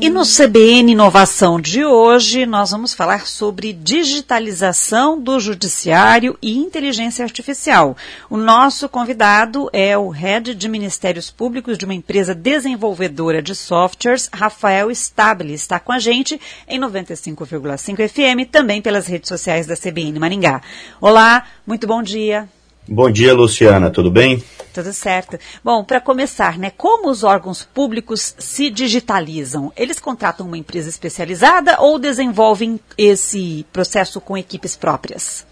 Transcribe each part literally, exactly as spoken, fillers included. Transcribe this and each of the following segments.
E no C B N Inovação de hoje, nós vamos falar sobre digitalização do judiciário e inteligência artificial. O nosso convidado é o Head de Ministérios Públicos de uma empresa desenvolvedora de softwares, Rafael Stabile. Está com a gente em noventa e cinco vírgula cinco F M, também pelas redes sociais da C B N Maringá. Olá, muito bom dia. Bom dia, Luciana, tudo bem? Tudo certo. Bom, para começar, né, como os órgãos públicos se digitalizam? Eles contratam uma empresa especializada ou desenvolvem esse processo com equipes próprias?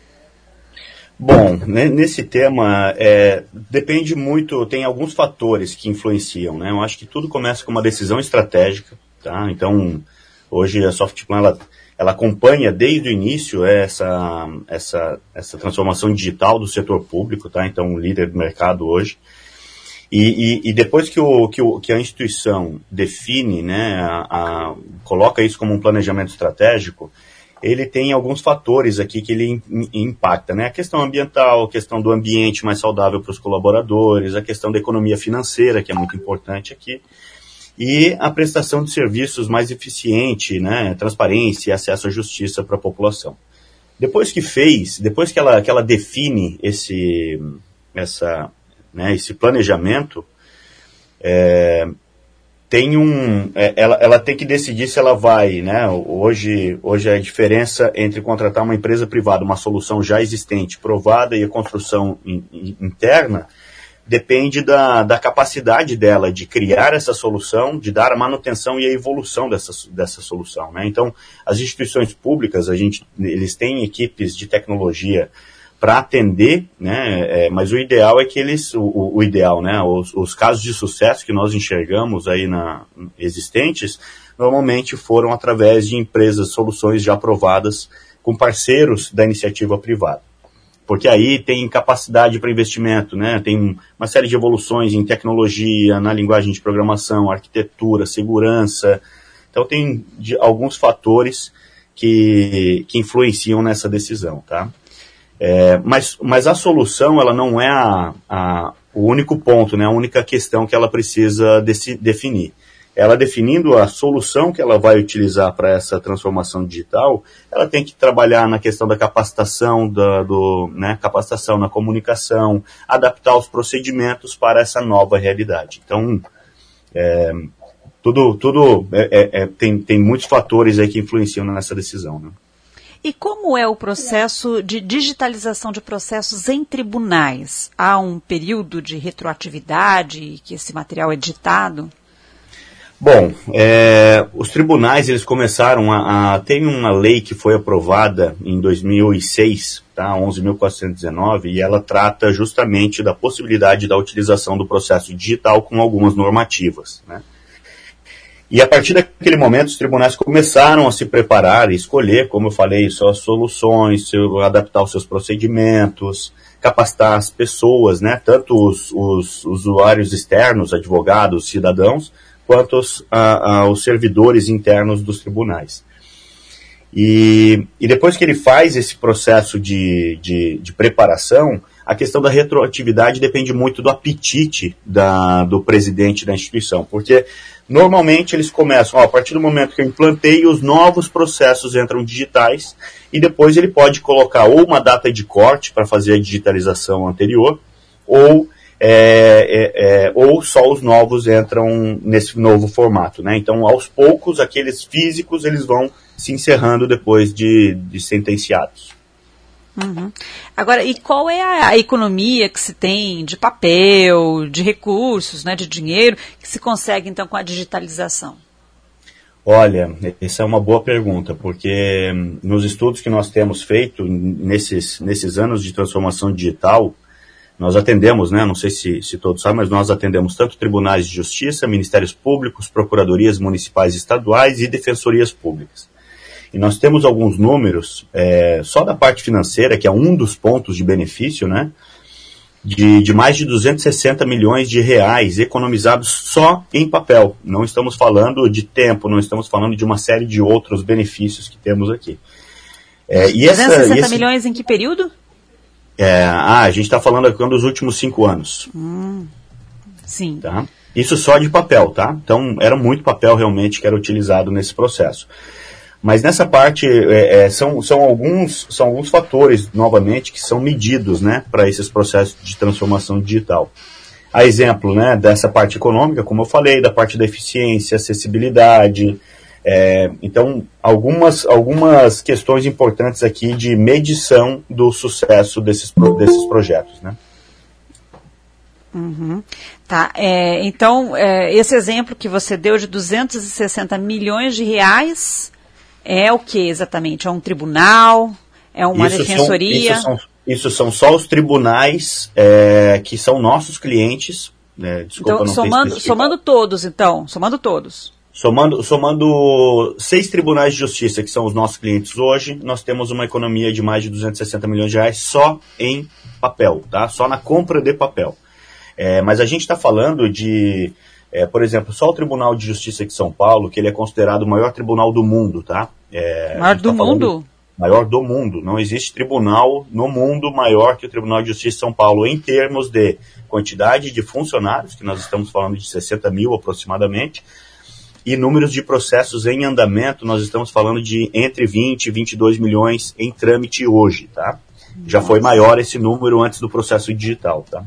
Bom, né, nesse tema, é, depende muito, tem alguns fatores que influenciam, né? Eu acho que tudo começa com uma decisão estratégica, tá? Então, hoje a Softplan, ela... ela acompanha desde o início essa, essa, essa transformação digital do setor público, tá? Então, líder do mercado hoje. E, e, e depois que, o, que, o, que a instituição define, né, a, a, coloca isso como um planejamento estratégico, ele tem alguns fatores aqui que ele in, in, impacta, né? A questão ambiental, a questão do ambiente mais saudável para os colaboradores, a questão da economia financeira, que é muito importante aqui, e a prestação de serviços mais eficiente, né, transparência e acesso à justiça para a população. Depois que fez, depois que ela, que ela define esse, essa, né, esse planejamento, é, tem um, é, ela, ela tem que decidir se ela vai, né, hoje, hoje a diferença entre contratar uma empresa privada, uma solução já existente, provada, e a construção in, in, interna, depende da, da capacidade dela de criar essa solução, de dar a manutenção e a evolução dessa, dessa solução, né? Então, as instituições públicas, a gente, eles têm equipes de tecnologia para atender, né? É, mas o ideal é que eles, o, o ideal, né? Os, os casos de sucesso que nós enxergamos aí na, existentes, normalmente foram através de empresas, soluções já aprovadas com parceiros da iniciativa privada. Porque aí tem capacidade para investimento, né? Tem uma série de evoluções em tecnologia, na linguagem de programação, arquitetura, segurança. Então tem de, alguns fatores que, que influenciam nessa decisão, tá? É, mas, mas a solução, ela não é a, a, o único ponto, né? A única questão que ela precisa desse, definir. Ela definindo a solução que ela vai utilizar para essa transformação digital, ela tem que trabalhar na questão da capacitação, da, do, né, capacitação na comunicação, adaptar os procedimentos para essa nova realidade. Então, é, tudo, tudo é, é, tem, tem muitos fatores aí que influenciam nessa decisão, né? E como é o processo de digitalização de processos em tribunais? Há um período de retroatividade que esse material é digitado? Bom, é, os tribunais, eles começaram a, a... Tem uma lei que foi aprovada em dois mil e seis, tá, onze mil quatrocentos e dezenove, e ela trata justamente da possibilidade da utilização do processo digital com algumas normativas, né? E a partir daquele momento, os tribunais começaram a se preparar e escolher, como eu falei, suas soluções, seu, adaptar os seus procedimentos, capacitar as pessoas, né, tanto os, os usuários externos, advogados, cidadãos, quanto aos, a, aos servidores internos dos tribunais. E, e depois que ele faz esse processo de, de, de preparação, a questão da retroatividade depende muito do apetite da, do presidente da instituição, porque normalmente eles começam, ó, a partir do momento que eu implantei, os novos processos entram digitais, e depois ele pode colocar ou uma data de corte para fazer a digitalização anterior, ou É, é, é, ou só os novos entram nesse novo formato, né? Então, aos poucos, aqueles físicos, eles vão se encerrando depois de, de sentenciados. Uhum. Agora, e qual é a, a economia que se tem de papel, de recursos, né, de dinheiro, que se consegue, então, com a digitalização? Olha, essa é uma boa pergunta, porque nos estudos que nós temos feito, nesses, nesses anos de transformação digital, nós atendemos, né, não sei se, se todos sabem, mas nós atendemos tanto tribunais de justiça, ministérios públicos, procuradorias municipais e estaduais e defensorias públicas. E nós temos alguns números, é, só da parte financeira, que é um dos pontos de benefício, né, de, de mais de duzentos e sessenta milhões de reais economizados só em papel. Não estamos falando de tempo, não estamos falando de uma série de outros benefícios que temos aqui. É, e essa, duzentos e sessenta esse, milhões em que período? É, ah, a gente está falando aqui dos últimos cinco anos. Hum, sim. Tá? Isso só de papel, tá? Então, era muito papel realmente que era utilizado nesse processo. Mas nessa parte, é, é, são, são, alguns, são alguns fatores, novamente, que são medidos, né, para esses processos de transformação digital. A exemplo, né, dessa parte econômica, como eu falei, da parte da eficiência, acessibilidade. É, então, algumas, algumas questões importantes aqui de medição do sucesso desses, desses projetos, né? Uhum. Tá, é, então, é, esse exemplo que você deu de duzentos e sessenta milhões de reais é o que exatamente? É um tribunal? É uma isso defensoria? São, isso, são, isso são só os tribunais é, que são nossos clientes. Né, desculpa, então, não somando, somando todos, então, somando todos. Somando, somando seis tribunais de justiça, que são os nossos clientes hoje, nós temos uma economia de mais de duzentos e sessenta milhões de reais só em papel, tá? Só na compra de papel. É, mas a gente está falando de, é, por exemplo, só o Tribunal de Justiça de São Paulo, que ele é considerado o maior tribunal do mundo, tá? É, maior do tá mundo? Maior do mundo. Não existe tribunal no mundo maior que o Tribunal de Justiça de São Paulo, em termos de quantidade de funcionários, que nós estamos falando de sessenta mil aproximadamente, e números de processos em andamento, nós estamos falando de entre vinte e vinte e dois milhões em trâmite hoje, tá? Já Nossa. Foi maior esse número antes do processo digital, tá?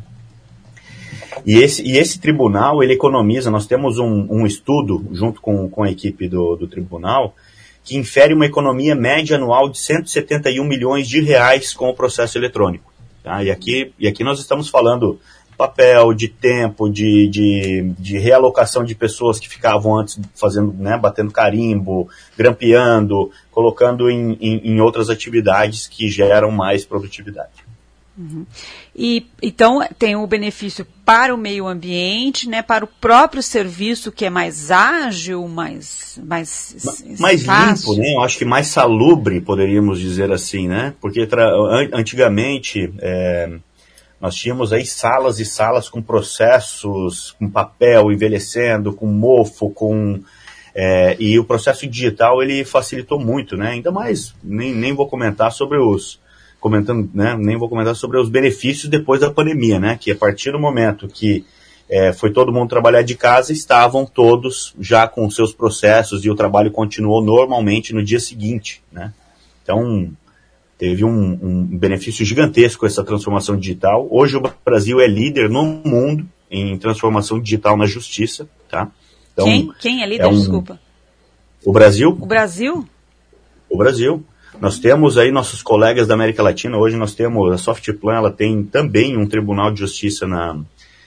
E esse, e esse tribunal, ele economiza, nós temos um, um estudo, junto com, com a equipe do, do tribunal, que infere uma economia média anual de cento e setenta e um milhões de reais com o processo eletrônico. Tá? E, aqui, e aqui nós estamos falando de papel, de tempo, de, de, de realocação de pessoas que ficavam antes fazendo, né, batendo carimbo, grampeando, colocando em, em, em outras atividades que geram mais produtividade. Uhum. E então tem o benefício para o meio ambiente, né, para o próprio serviço, que é mais ágil, mais mais, mais limpo, né? Eu acho que mais salubre, poderíamos dizer assim, né? Porque tra- antigamente é, nós tínhamos aí salas e salas com processos, com papel envelhecendo, com mofo, com é, e o processo digital ele facilitou muito, né? Ainda mais, nem, nem vou comentar sobre os comentando, né, nem vou comentar sobre os benefícios depois da pandemia, né, que a partir do momento que é, foi todo mundo trabalhar de casa, estavam todos já com seus processos e o trabalho continuou normalmente no dia seguinte, né. Então, teve um, um benefício gigantesco essa transformação digital. Hoje o Brasil é líder no mundo em transformação digital na justiça, tá. Então, quem? Quem é líder, é um, desculpa? O Brasil. O Brasil? O Brasil. Nós temos aí nossos colegas da América Latina, hoje nós temos, a Softplan, ela tem também um tribunal de justiça na,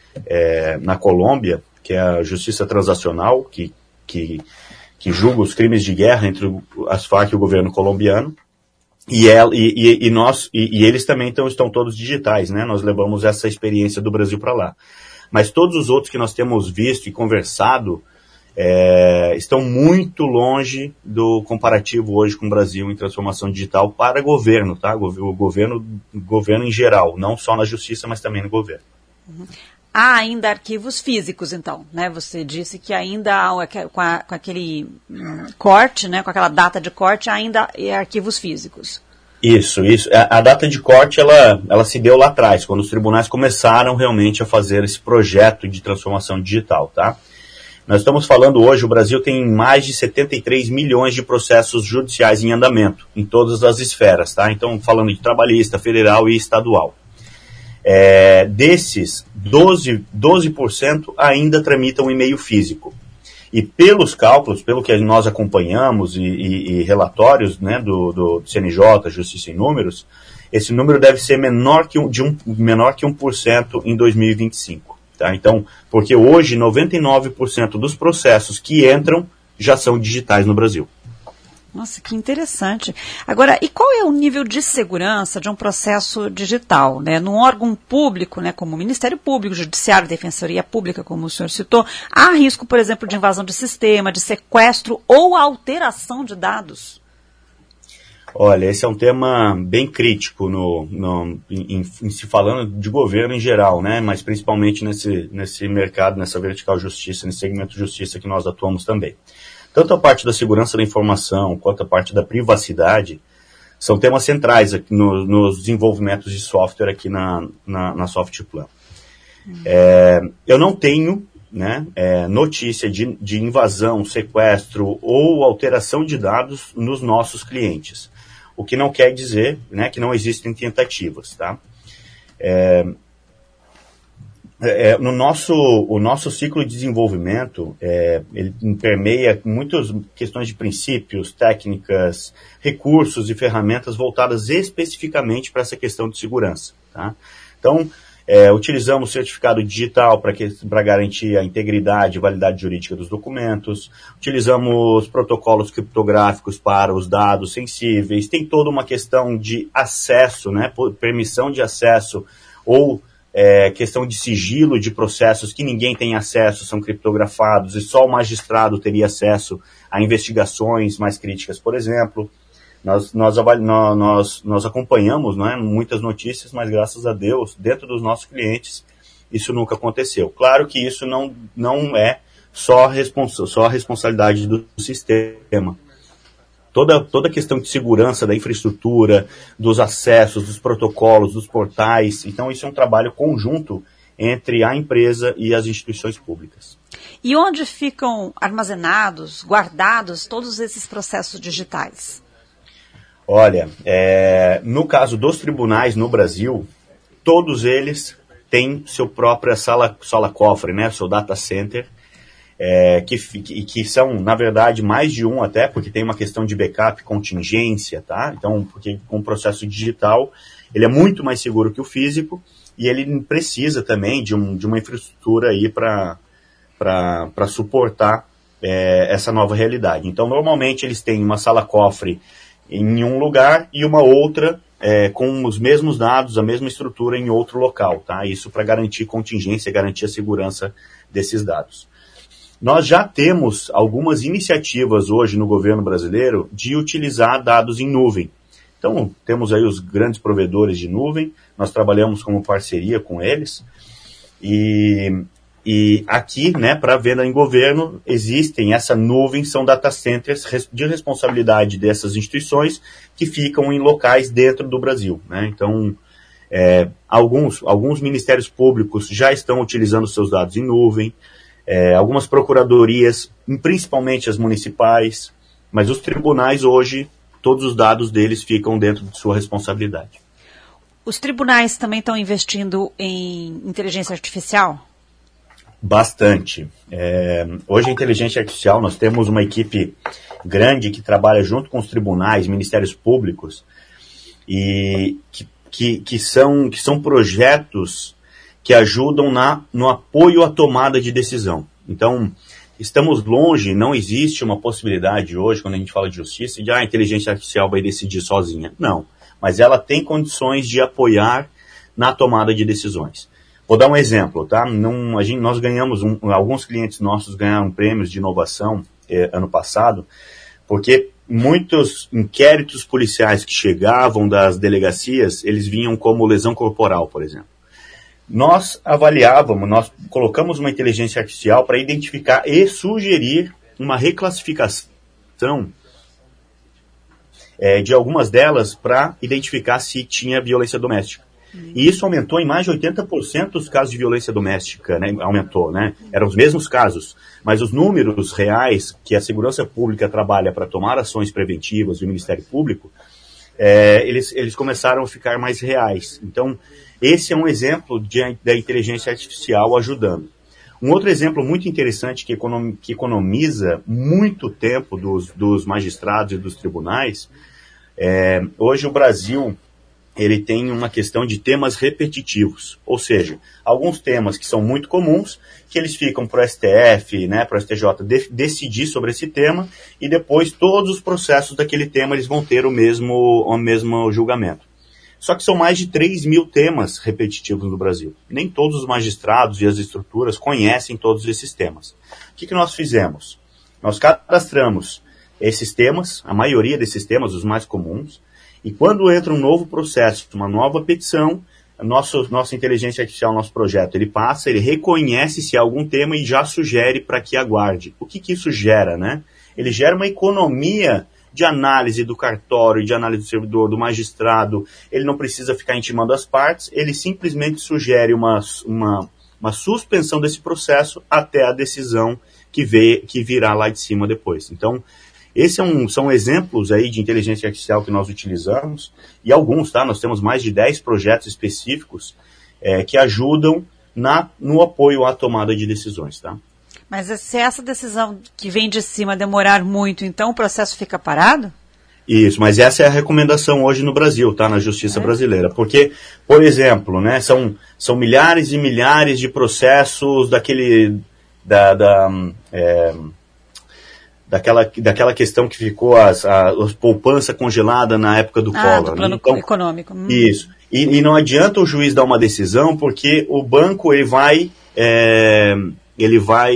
é, na Colômbia, que é a justiça transacional, que, que, que julga os crimes de guerra entre as Farc e o governo colombiano, e, ela, e, e, e, nós, e, e eles também então, estão todos digitais, né? Nós levamos essa experiência do Brasil para lá. Mas todos os outros que nós temos visto e conversado, É, estão muito longe do comparativo hoje com o Brasil em transformação digital para governo, tá? O governo, governo em geral, não só na justiça, mas também no governo. Uhum. Há ainda arquivos físicos, então, né? Você disse que ainda há, com, a, com aquele hum, corte, né? Com aquela data de corte, ainda é arquivos físicos. Isso, isso. A, a data de corte, ela, ela se deu lá atrás, quando os tribunais começaram realmente a fazer esse projeto de transformação digital, tá? Nós estamos falando hoje, o Brasil tem mais de setenta e três milhões de processos judiciais em andamento, em todas as esferas, tá? Então, falando de trabalhista, federal e estadual. É, desses, doze por cento ainda tramitam em meio físico. E pelos cálculos, pelo que nós acompanhamos e, e, e relatórios, né, do, do C N J, Justiça em Números, esse número deve ser menor que um, de um, menor que um por cento em dois mil e vinte e cinco. Tá? Então, porque hoje noventa e nove por cento dos processos que entram já são digitais no Brasil. Nossa, que interessante. Agora, e qual é o nível de segurança de um processo digital? Né? Num órgão público, né, como o Ministério Público, Judiciário, Defensoria Pública, como o senhor citou, há risco, por exemplo, de invasão de sistema, de sequestro ou alteração de dados? Olha, esse é um tema bem crítico no, no, em, em se falando de governo em geral, né? Mas principalmente nesse, nesse mercado, nessa vertical justiça, nesse segmento de justiça que nós atuamos também. Tanto a parte da segurança da informação quanto a parte da privacidade são temas centrais aqui no, nos desenvolvimentos de software aqui na, na, na Softplan. Hum. É, eu não tenho né, é, notícia de, de invasão, sequestro ou alteração de dados nos nossos clientes. O que não quer dizer, né, que não existem tentativas, tá? É, é, no nosso, o nosso ciclo de desenvolvimento, é, ele permeia muitas questões de princípios, técnicas, recursos e ferramentas voltadas especificamente para essa questão de segurança, tá? Então, É, utilizamos certificado digital para garantir a integridade e validade jurídica dos documentos, utilizamos protocolos criptográficos para os dados sensíveis, tem toda uma questão de acesso, né, permissão de acesso ou é, questão de sigilo de processos que ninguém tem acesso, são criptografados e só o magistrado teria acesso a investigações mais críticas, por exemplo. Nós, nós, nós, nós acompanhamos, né, muitas notícias, mas graças a Deus, dentro dos nossos clientes, isso nunca aconteceu. Claro que isso não, não é só, responsa- só a responsabilidade do sistema. Toda, toda a questão de segurança da infraestrutura, dos acessos, dos protocolos, dos portais, então isso é um trabalho conjunto entre a empresa e as instituições públicas. E onde ficam armazenados, guardados todos esses processos digitais? Olha, é, no caso dos tribunais no Brasil, todos eles têm seu própria sala, sala cofre, né, seu data center, é, que, que, que são, na verdade, mais de um até, porque tem uma questão de backup, contingência, tá? Então, porque com o processo digital, ele é muito mais seguro que o físico e ele precisa também de, um, de uma infraestrutura aí para para suportar é, essa nova realidade. Então, normalmente, eles têm uma sala cofre em um lugar e uma outra é, com os mesmos dados, a mesma estrutura em outro local, tá? Isso para garantir contingência, garantir a segurança desses dados. Nós já temos algumas iniciativas hoje no governo brasileiro de utilizar dados em nuvem. Então, temos aí os grandes provedores de nuvem, nós trabalhamos como parceria com eles, e... E aqui, né, para venda em governo, existem essa nuvem, são data centers de responsabilidade dessas instituições que ficam em locais dentro do Brasil, né? Então, é, alguns, alguns ministérios públicos já estão utilizando seus dados em nuvem, é, algumas procuradorias, principalmente as municipais, mas os tribunais hoje, todos os dados deles ficam dentro de sua responsabilidade. Os tribunais também estão investindo em inteligência artificial? Bastante. É, hoje a inteligência artificial, nós temos uma equipe grande que trabalha junto com os tribunais, ministérios públicos, e que, que, que, são, que são projetos que ajudam na, no apoio à tomada de decisão. Então, estamos longe, não existe uma possibilidade hoje, quando a gente fala de justiça, de ah, a inteligência artificial vai decidir sozinha. Não, mas ela tem condições de apoiar na tomada de decisões. Vou dar um exemplo, tá? Num, a gente, nós ganhamos, um, alguns clientes nossos ganharam prêmios de inovação eh, ano passado, porque muitos inquéritos policiais que chegavam das delegacias, eles vinham como lesão corporal, por exemplo. Nós avaliávamos, nós colocamos uma inteligência artificial para identificar e sugerir uma reclassificação eh, de algumas delas para identificar se tinha violência doméstica. E isso aumentou em mais de oitenta por cento dos casos de violência doméstica, né? Aumentou, né? Eram os mesmos casos, mas os números reais que a segurança pública trabalha para tomar ações preventivas do Ministério Público, é, eles, eles começaram a ficar mais reais. Então, esse é um exemplo de, da inteligência artificial ajudando. Um outro exemplo muito interessante que, econom, que economiza muito tempo dos, dos magistrados e dos tribunais, é, hoje o Brasil... ele tem uma questão de temas repetitivos, ou seja, alguns temas que são muito comuns, que eles ficam para o S T F, né, para o S T J de, decidir sobre esse tema, e depois todos os processos daquele tema eles vão ter o mesmo, o mesmo julgamento. Só que são mais de três mil temas repetitivos no Brasil. Nem todos os magistrados e as estruturas conhecem todos esses temas. O que, que nós fizemos? Nós cadastramos esses temas, a maioria desses temas, os mais comuns, e quando entra um novo processo, uma nova petição, nosso, nossa inteligência artificial, nosso projeto, ele passa, ele reconhece se há algum tema e já sugere para que aguarde. O que, que isso gera, né? Ele gera uma economia de análise do cartório, de análise do servidor, do magistrado. Ele não precisa ficar intimando as partes, ele simplesmente sugere uma, uma, uma suspensão desse processo até a decisão que, vê, que virá lá de cima depois. Então, esses é um, são exemplos aí de inteligência artificial que nós utilizamos, e alguns, tá? Nós temos mais de dez projetos específicos é, que ajudam na, no apoio à tomada de decisões, tá? Mas se essa decisão que vem de cima demorar muito, então o processo fica parado? Isso, mas essa é a recomendação hoje no Brasil, tá? Na justiça é. brasileira. Porque, por exemplo, né, são, são milhares e milhares de processos daquele... Da, da, é, daquela, daquela questão que ficou as, a, a poupança congelada na época do ah, Collor. Do plano né? Então, econômico. Hum. Isso. E, e não adianta o juiz dar uma decisão, porque o banco ele vai, é, ele vai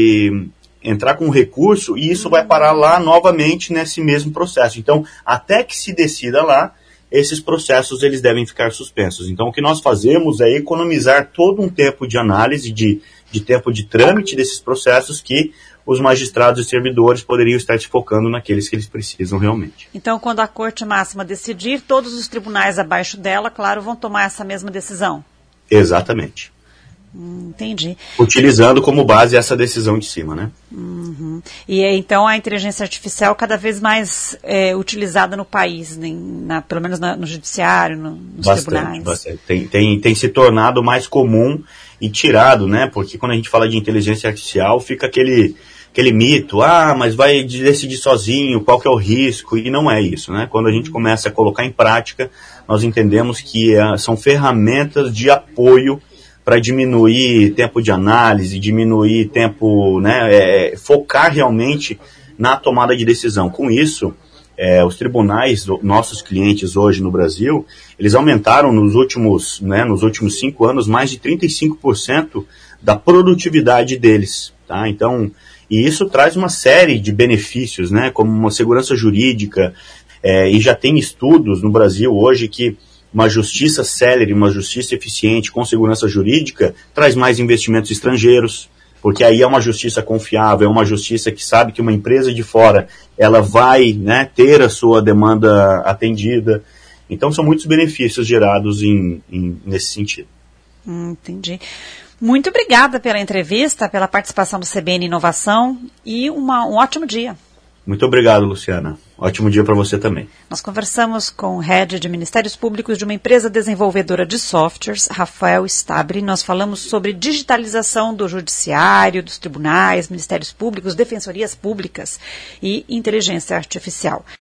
entrar com recurso e isso hum. vai parar lá novamente nesse mesmo processo. Então, até que se decida lá, esses processos eles devem ficar suspensos. Então, o que nós fazemos é economizar todo um tempo de análise, de, de tempo de trâmite desses processos que os magistrados e servidores poderiam estar se focando naqueles que eles precisam realmente. Então, quando a Corte Máxima decidir, todos os tribunais abaixo dela, claro, vão tomar essa mesma decisão? Exatamente. Hum, entendi. Utilizando como base essa decisão de cima, né? Uhum. E então a inteligência artificial cada vez mais é, utilizada no país, né, na, pelo menos na, no judiciário, no, nos bastante, tribunais. Bastante. Tem, tem, tem se tornado mais comum e tirado, né? Porque quando a gente fala de inteligência artificial, fica aquele, aquele mito, ah, mas vai decidir sozinho, qual que é o risco? E não é isso, né? Quando a gente começa a colocar em prática, nós entendemos que é, são ferramentas de apoio para diminuir tempo de análise, diminuir tempo, né, é, focar realmente na tomada de decisão. Com isso, é, os tribunais, nossos clientes hoje no Brasil, eles aumentaram nos últimos, né, nos últimos cinco anos mais de trinta e cinco por cento da produtividade deles. Tá? Então, e isso traz uma série de benefícios, né, como uma segurança jurídica, é, e já tem estudos no Brasil hoje que uma justiça célere, uma justiça eficiente com segurança jurídica traz mais investimentos estrangeiros, porque aí é uma justiça confiável, é uma justiça que sabe que uma empresa de fora ela vai, né, ter a sua demanda atendida. Então são muitos benefícios gerados em, em, nesse sentido. Hum, entendi. Muito obrigada pela entrevista, pela participação do C B N Inovação e uma, um ótimo dia. Muito obrigado, Luciana. Ótimo dia para você também. Nós conversamos com o Head de Ministérios Públicos de uma empresa desenvolvedora de softwares, Rafael Stabile. Nós falamos sobre digitalização do judiciário, dos tribunais, ministérios públicos, defensorias públicas e inteligência artificial.